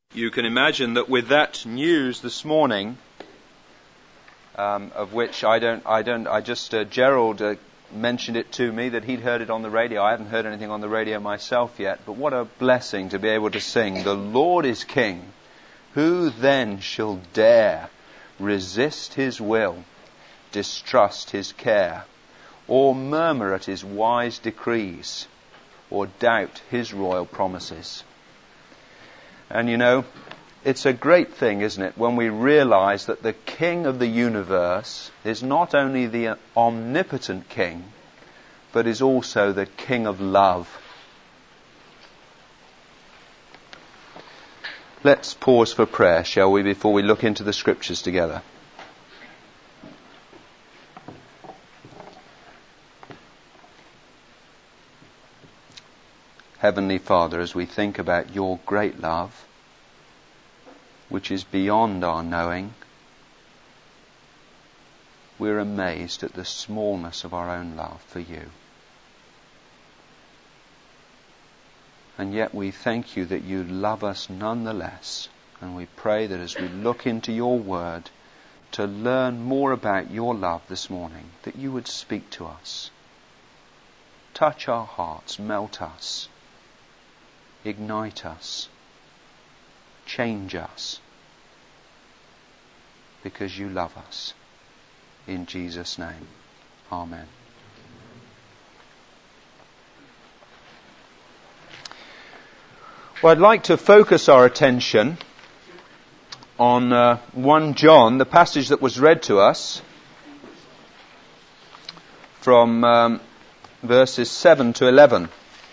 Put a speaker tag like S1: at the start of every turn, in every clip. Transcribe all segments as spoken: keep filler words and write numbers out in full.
S1: You can imagine that with that news this morning, um, of which I don't, I don't, I just, uh, Gerald uh, mentioned it to me that he'd heard it on the radio. I haven't heard anything on the radio myself yet, but what a blessing to be able to sing, "The Lord is King. Who then shall dare resist his will, distrust his care, or murmur at his wise decrees, or doubt his royal promises?" And you know, it's a great thing, isn't it, when we realize that the King of the universe is not only the omnipotent King, but is also the King of love. Let's pause for prayer, shall we, before we look into the Scriptures together. Heavenly Father, as we think about your great love, which is beyond our knowing, we're amazed at the smallness of our own love for you. And yet we thank you that you love us nonetheless. And we pray that as we look into your word to learn more about your love this morning, that you would speak to us. Touch our hearts, melt us, ignite us, change us, because you love us. In Jesus' name, amen. Well, I'd like to focus our attention on uh, First John, the passage that was read to us from um, verses seven to eleven.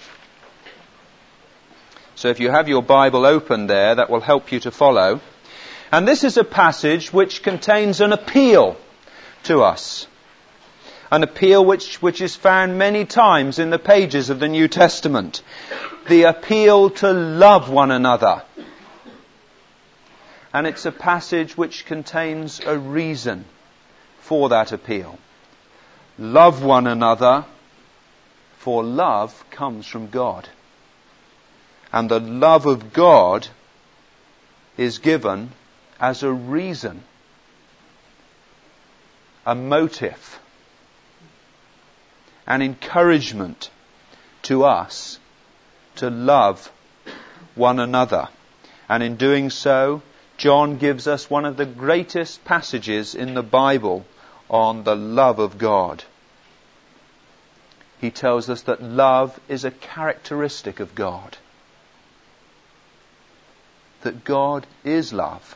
S1: So if you have your Bible open there, that will help you to follow. And this is a passage which contains an appeal to us. An appeal which, which is found many times in the pages of the New Testament. The appeal to love one another. And it's a passage which contains a reason for that appeal. Love one another, for love comes from God. And the love of God is given as a reason, a motive, an encouragement to us to love one another. And in doing so, John gives us one of the greatest passages in the Bible on the love of God. He tells us that love is a characteristic of God. That God is love.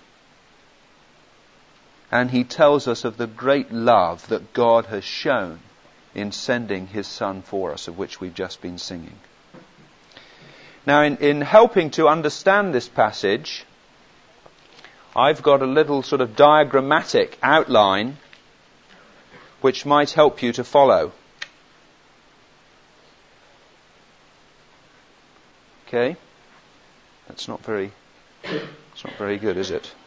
S1: And he tells us of the great love that God has shown in sending his Son for us, of which we've just been singing. Now, in, in helping to understand this passage, I've got a little sort of diagrammatic outline which might help you to follow. Okay? That's not very, it's not very good, is it?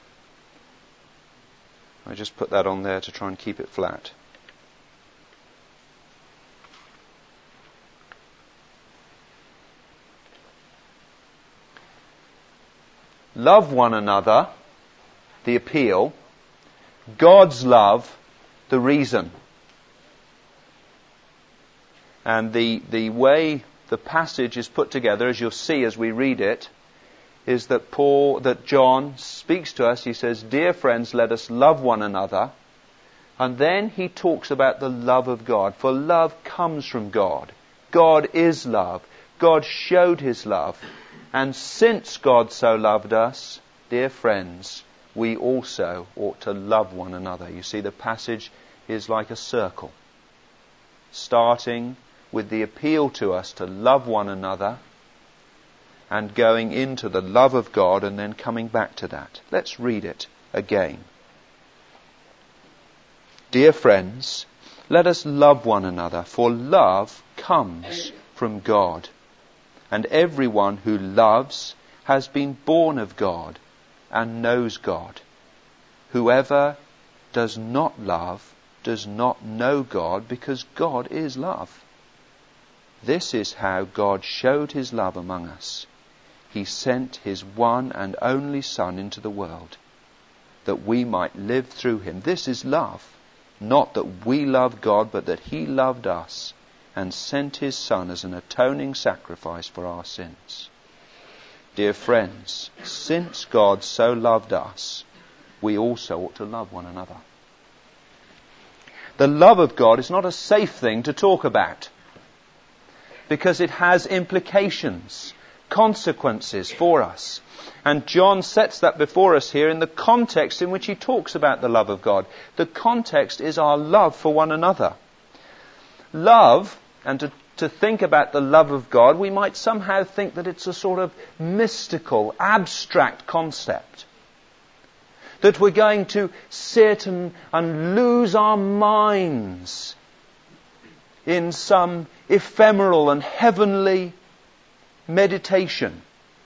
S1: I just put that on there to try and keep it flat. Love one another, the appeal. God's love, the reason. And the, the way the passage is put together, as you'll see as we read it, is that Paul, that John speaks to us. He says, "Dear friends, let us love one another." And then he talks about the love of God. For love comes from God. God is love. God showed his love. And since God so loved us, dear friends, we also ought to love one another. You see, the passage is like a circle, starting with the appeal to us to love one another, and going into the love of God, and then coming back to that. Let's read it again. Dear friends, let us love one another, for love comes from God. And everyone who loves has been born of God and knows God. Whoever does not love does not know God, because God is love. This is how God showed his love among us. he sent his one and only Son into the world, that we might live through him. This is love. Not that we love God, but that he loved us and sent his Son as an atoning sacrifice for our sins. Dear friends, since God so loved us, we also ought to love one another. The love of God is not a safe thing to talk about, because it has implications, consequences for us. And John sets that before us here in the context in which he talks about the love of God. The context is our love for one another. Love, and to, to think about the love of God, we might somehow think that it's a sort of mystical, abstract concept. That we're going to sit and, and lose our minds in some ephemeral and heavenly meditation.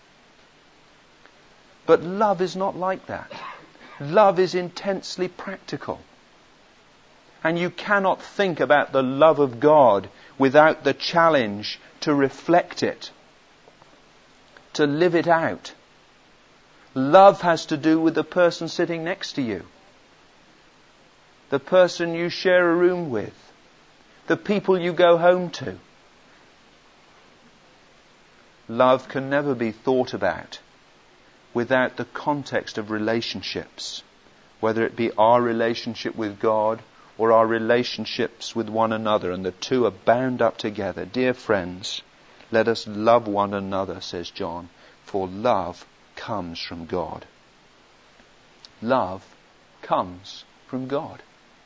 S1: But love is not like that. Love is intensely practical. And you cannot think about the love of God without the challenge to reflect it, to live it out. Love has to do with the person sitting next to you, the person you share a room with, the people you go home to. Love can never be thought about without the context of relationships, whether it be our relationship with God or our relationships with one another, and the two are bound up together. Dear friends, let us love one another, says John, for love comes from God. Love comes from God.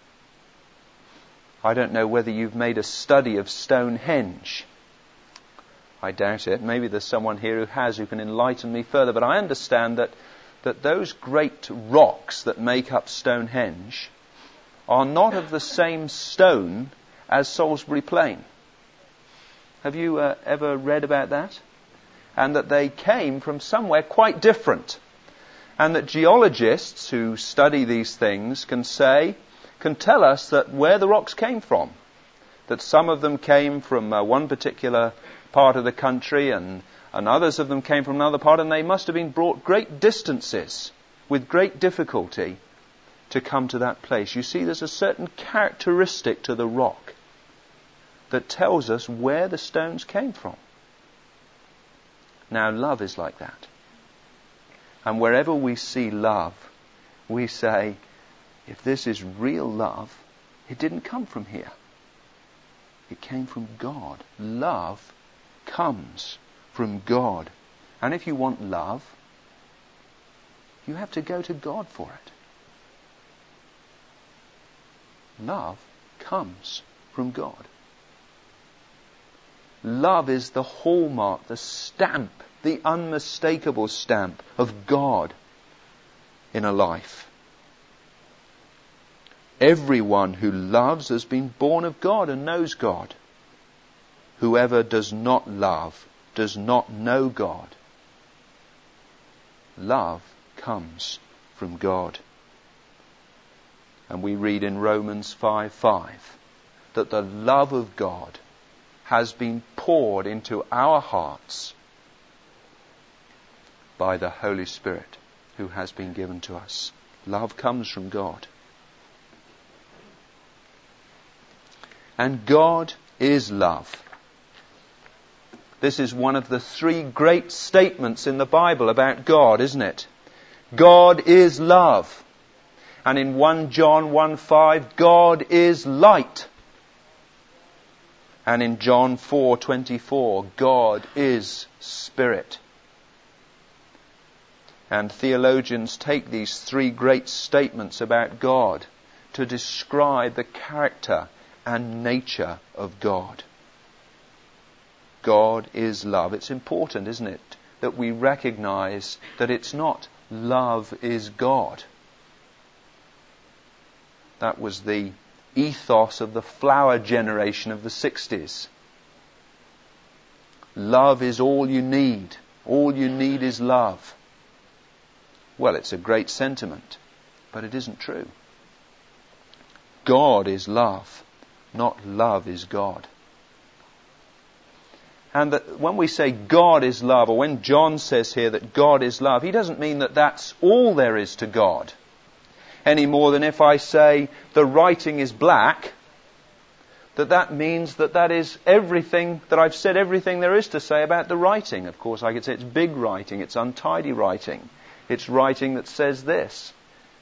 S1: I don't know whether you've made a study of Stonehenge. I doubt it. Maybe there's someone here who has, who can enlighten me further. But I understand that, that those great rocks that make up Stonehenge are not of the same stone as Salisbury Plain. Have you uh, ever read about that? And that they came from somewhere quite different. And that geologists who study these things can say, can tell us that where the rocks came from. That some of them came from uh, one particular part of the country, and, and others of them came from another part, and they must have been brought great distances with great difficulty to come to that place. You see, there's a certain characteristic to the rock that tells us where the stones came from. Now, love is like that. And wherever we see love, we say, if this is real love, it didn't come from here. It came from God. Love comes from God. And if you want love, you have to go to God for it. Love comes from God. Love is the hallmark, the stamp, the unmistakable stamp of God in a life. Everyone who loves has been born of God and knows God. Whoever does not love does not know God. Love comes from God. And we read in Romans five five that the love of God has been poured into our hearts by the Holy Spirit who has been given to us. Love comes from God. And God is love. This is one of the three great statements in the Bible about God, isn't it? God is love. And in First John one five, God is light. And in John four twenty-four, God is spirit. And theologians take these three great statements about God to describe the character and nature of God. God is love. It's important, isn't it, that we recognize that it's not love is God. That was the ethos of the flower generation of the sixties. Love is all you need. All you need is love. Well, it's a great sentiment, but it isn't true. God is love, not love is God. And that when we say God is love, or when John says here that God is love, he doesn't mean that that's all there is to God. Any more than if I say the writing is black, that that means that that is everything, that I've said everything there is to say about the writing. Of course, I could say it's big writing, it's untidy writing, it's writing that says this.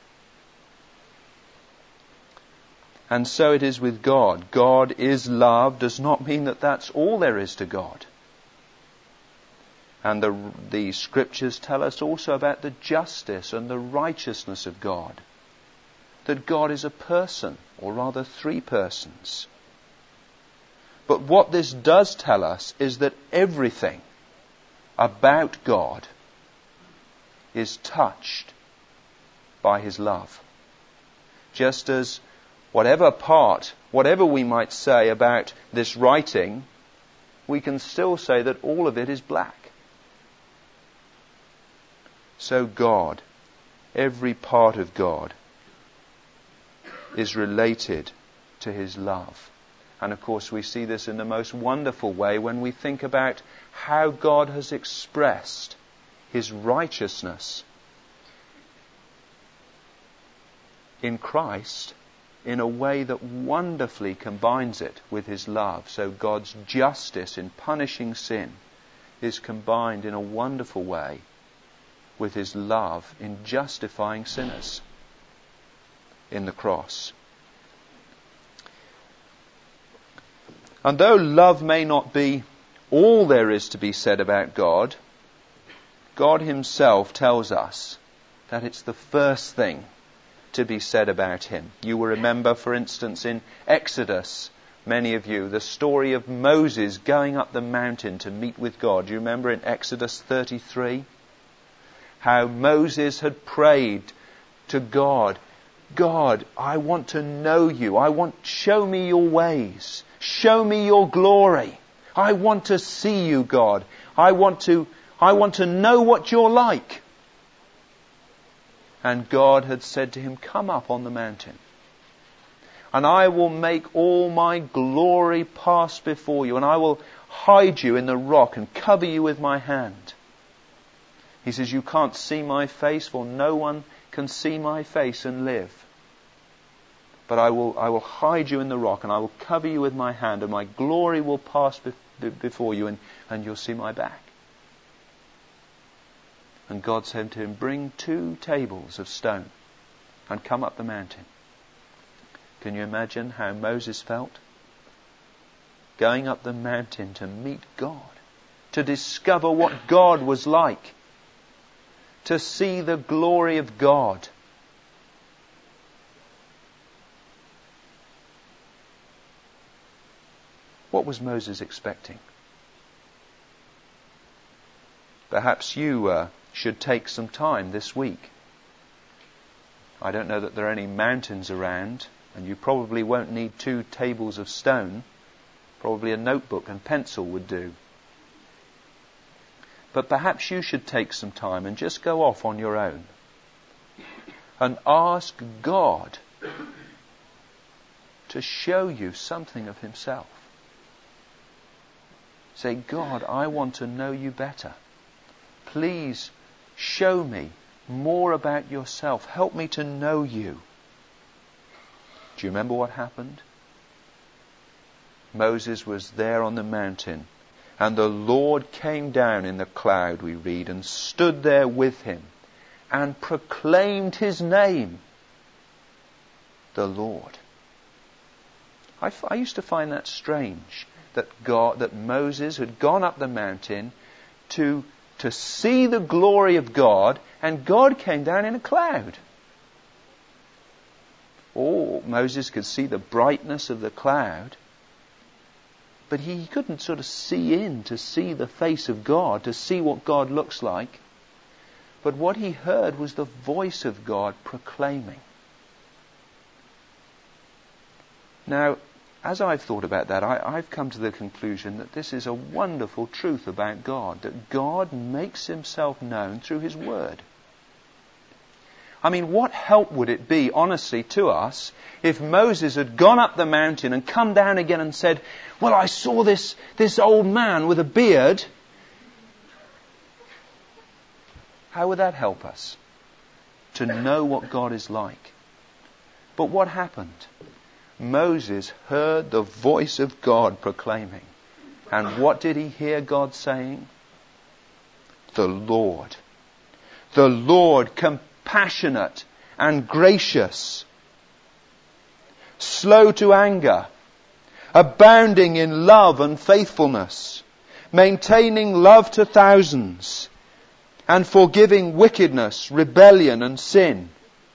S1: And so it is with God. God is love does not mean that that's all there is to God. And the, the scriptures tell us also about the justice and the righteousness of God. That God is a person, or rather three persons. But what this does tell us is that everything about God is touched by His love. Just as whatever part, whatever we might say about this writing, we can still say that all of it is black. So God, every part of God, is related to His love. And of course we see this in the most wonderful way when we think about how God has expressed His righteousness in Christ in a way that wonderfully combines it with His love. So God's justice in punishing sin is combined in a wonderful way with His love in justifying sinners in the cross. And though love may not be all there is to be said about God, God Himself tells us that it's the first thing to be said about Him. You will remember, for instance, in Exodus, many of you, the story of Moses going up the mountain to meet with God. Do you remember in Exodus thirty-three? How Moses had prayed to God, God, I want to know You. I want, show me Your ways. Show me Your glory. I want to see You, God. I want to, I want to know what You're like. And God had said to him, come up on the mountain, and I will make all My glory pass before you, and I will hide you in the rock and cover you with My hand. He says, you can't see My face, for no one can see My face and live. But I will, I will hide you in the rock, and I will cover you with My hand, and My glory will pass be- before you, and, and you'll see My back. And God said to him, bring two tables of stone and come up the mountain. Can you imagine how Moses felt? Going up the mountain to meet God, to discover what God was like, to see the glory of God. What was Moses expecting? Perhaps you uh, should take some time this week. I don't know that there are any mountains around, and you probably won't need two tables of stone. Probably a notebook and pencil would do. But perhaps you should take some time and just go off on your own and ask God to show you something of Himself. Say, God, I want to know You better. Please show me more about Yourself. Help me to know You. Do you remember what happened? Moses was there on the mountain, and the Lord came down in the cloud, we read, and stood there with him and proclaimed His name, the Lord. I, f- I used to find that strange, that God, that Moses had gone up the mountain to to see the glory of God, and God came down in a cloud. Oh, Moses could see the brightness of the cloud, but he couldn't sort of see in to see the face of God, to see what God looks like. But what he heard was the voice of God proclaiming. Now, as I've thought about that, I, I've come to the conclusion that this is a wonderful truth about God, that God makes Himself known through His Word. I mean, what help would it be, honestly, to us if Moses had gone up the mountain and come down again and said, well, I saw this, this old man with a beard. How would that help us to know what God is like? But what happened? Moses heard the voice of God proclaiming. And what did he hear God saying? The Lord. The Lord, compassionate and gracious, slow to anger, abounding in love and faithfulness, maintaining love to thousands, and forgiving wickedness, rebellion and sin.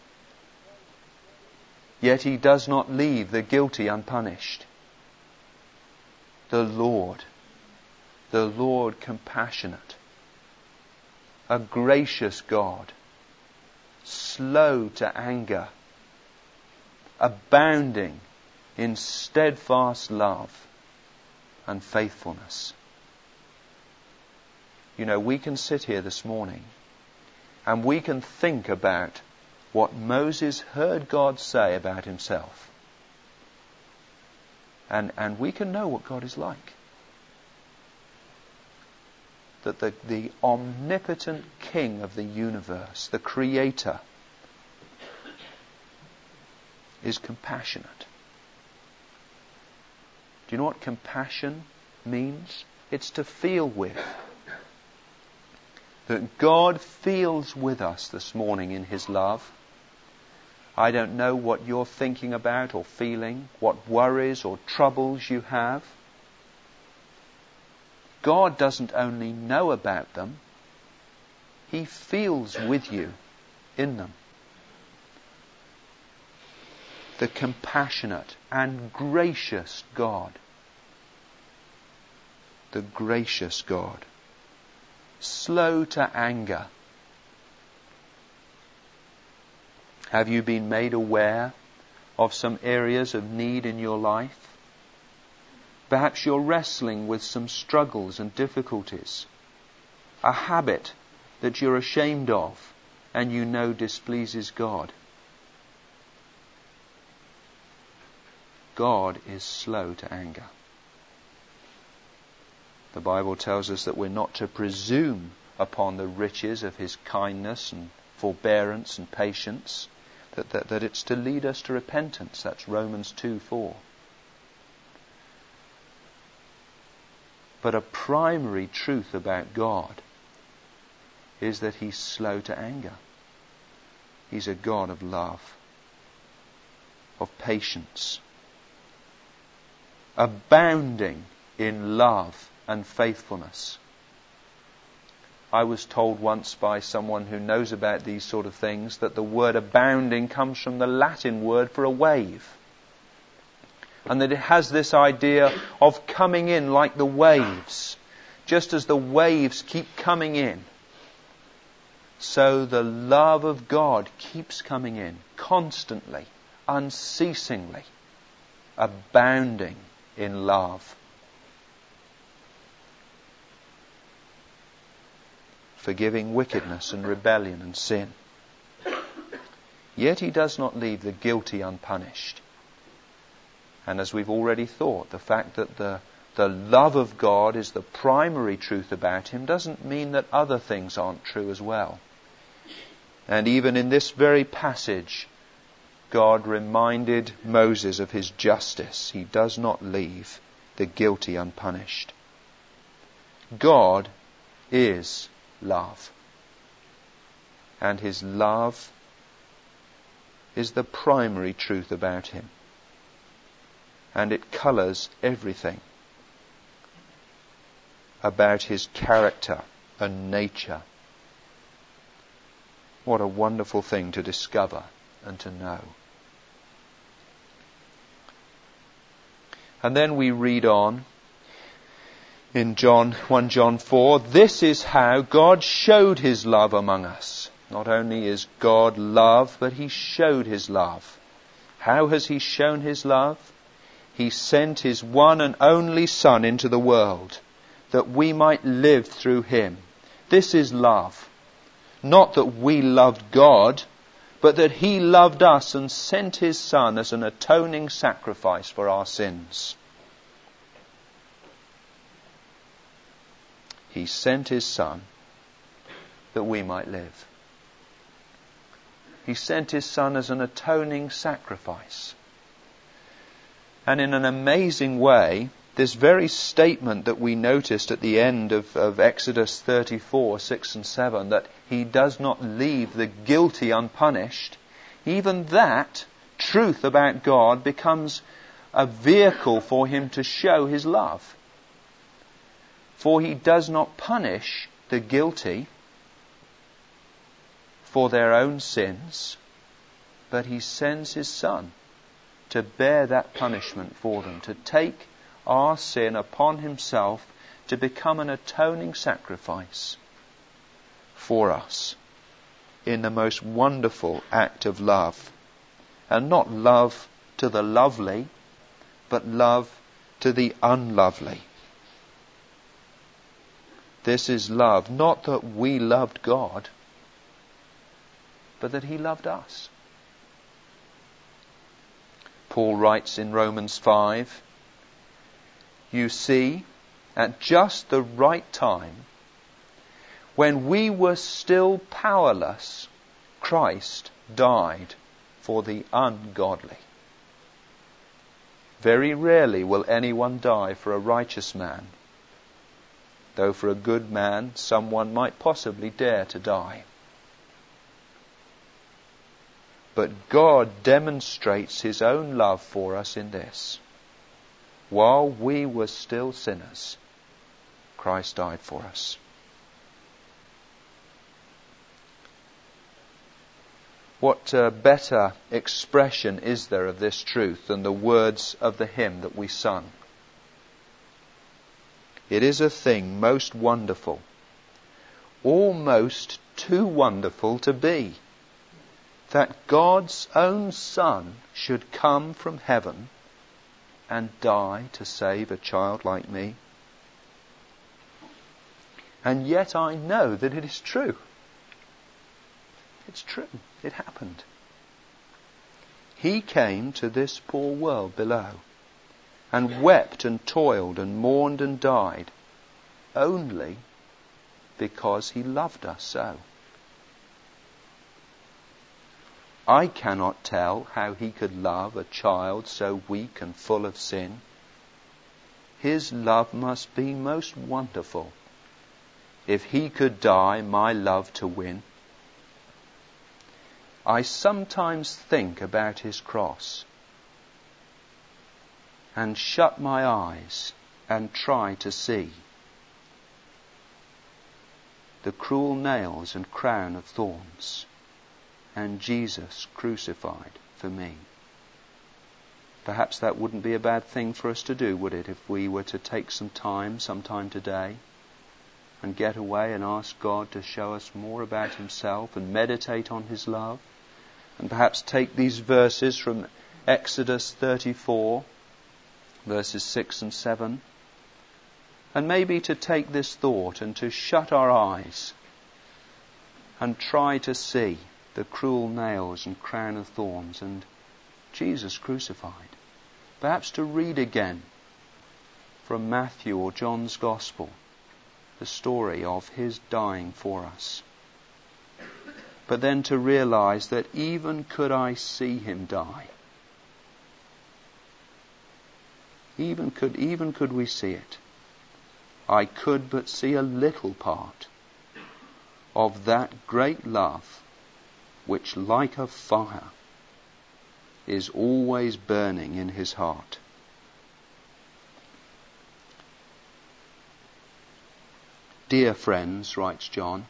S1: Yet he does not leave the guilty unpunished. The Lord, the Lord compassionate, a gracious God, slow to anger, abounding in steadfast love and faithfulness. You know, we can sit here this morning and we can think about what Moses heard God say about himself. And, and we can know what God is like. That the, the omnipotent King of the universe, the Creator, is compassionate. Do you know what compassion means? It's to feel with. That God feels with us this morning in His love. I don't know what you're thinking about or feeling, what worries or troubles you have. God doesn't only know about them, He feels with you in them. The compassionate and gracious God. The gracious God. Slow to anger. Have you been made aware of some areas of need in your life? Perhaps you're wrestling with some struggles and difficulties. A habit that you're ashamed of and you know displeases God. God is slow to anger. The Bible tells us that we're not to presume upon the riches of His kindness and forbearance and patience, that, that, that it's to lead us to repentance. That's Romans two four. But a primary truth about God is that He's slow to anger. He's a God of love, of patience, abounding in love and faithfulness. I was told once by someone who knows about these sort of things that the word abounding comes from the Latin word for a wave. And that it has this idea of coming in like the waves. Just as the waves keep coming in, so the love of God keeps coming in constantly, unceasingly, abounding in love. Forgiving wickedness and rebellion and sin. Yet He does not leave the guilty unpunished. And as we've already thought, the fact that the, the love of God is the primary truth about Him doesn't mean that other things aren't true as well. And even in this very passage, God reminded Moses of His justice. He does not leave the guilty unpunished. God is love. And His love is the primary truth about Him. And it colours everything about His character and nature. What a wonderful thing to discover and to know. And then we read on in John First John four, this is how God showed His love among us. Not only is God love, but He showed His love. How has He shown His love? He sent His one and only Son into the world, that we might live through Him. This is love. Not that we loved God, but that he loved us and sent his Son as an atoning sacrifice for our sins. He sent his Son that we might live. He sent his Son as an atoning sacrifice. And in an amazing way, this very statement that we noticed at the end of, of Exodus thirty-four, six and seven, that he does not leave the guilty unpunished, even that truth about God becomes a vehicle for him to show his love. For he does not punish the guilty for their own sins, but he sends his Son to bear that punishment for them, to take our sin upon himself, to become an atoning sacrifice for us in the most wonderful act of love. And not love to the lovely, but love to the unlovely. This is love, not that we loved God, but that he loved us. Paul writes in Romans five, "You see, at just the right time, when we were still powerless, Christ died for the ungodly." Very rarely will anyone die for a righteous man, though for a good man someone might possibly dare to die. But God demonstrates his own love for us in this: while we were still sinners, Christ died for us. What uh, better expression is there of this truth than the words of the hymn that we sung? It is a thing most wonderful, almost too wonderful to be, that God's own Son should come from heaven and die to save a child like me. And yet I know that it is true. It's true. It happened. He came to this poor world below and wept and toiled and mourned and died only because he loved us so. I cannot tell how he could love a child so weak and full of sin. His love must be most wonderful if he could die my love to win. I sometimes think about his cross and shut my eyes and try to see the cruel nails and crown of thorns and Jesus crucified for me. Perhaps that wouldn't be a bad thing for us to do, would it, if we were to take some time, sometime today, and get away and ask God to show us more about himself and meditate on his love, and perhaps take these verses from Exodus thirty-four, verses six and seven, and maybe to take this thought and to shut our eyes and try to see the cruel nails and crown of thorns and Jesus crucified. Perhaps to read again from Matthew or John's Gospel the story of his dying for us. But then to realize that even could I see him die, even could, even could we see it, I could but see a little part of that great love which, like a fire, is always burning in his heart. Dear friends, writes John,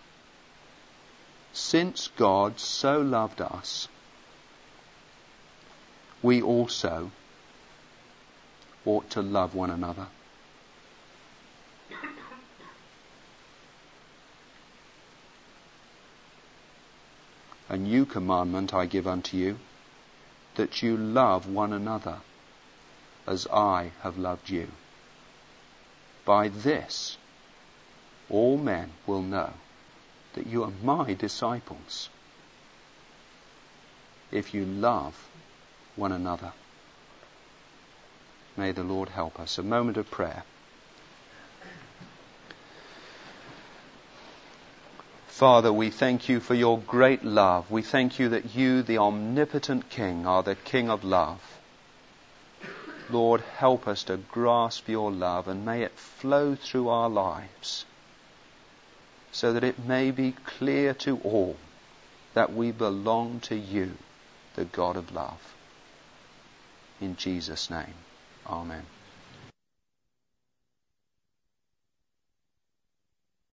S1: since God so loved us, we also ought to love one another. A new commandment I give unto you, that you love one another as I have loved you. By this all men will know that you are my disciples, if you love one another. May the Lord help us. A moment of prayer. Father, we thank you for your great love. We thank you that you, the omnipotent King, are the King of love. Lord, help us to grasp your love, and may it flow through our lives so that it may be clear to all that we belong to you, the God of love. In Jesus' name, amen.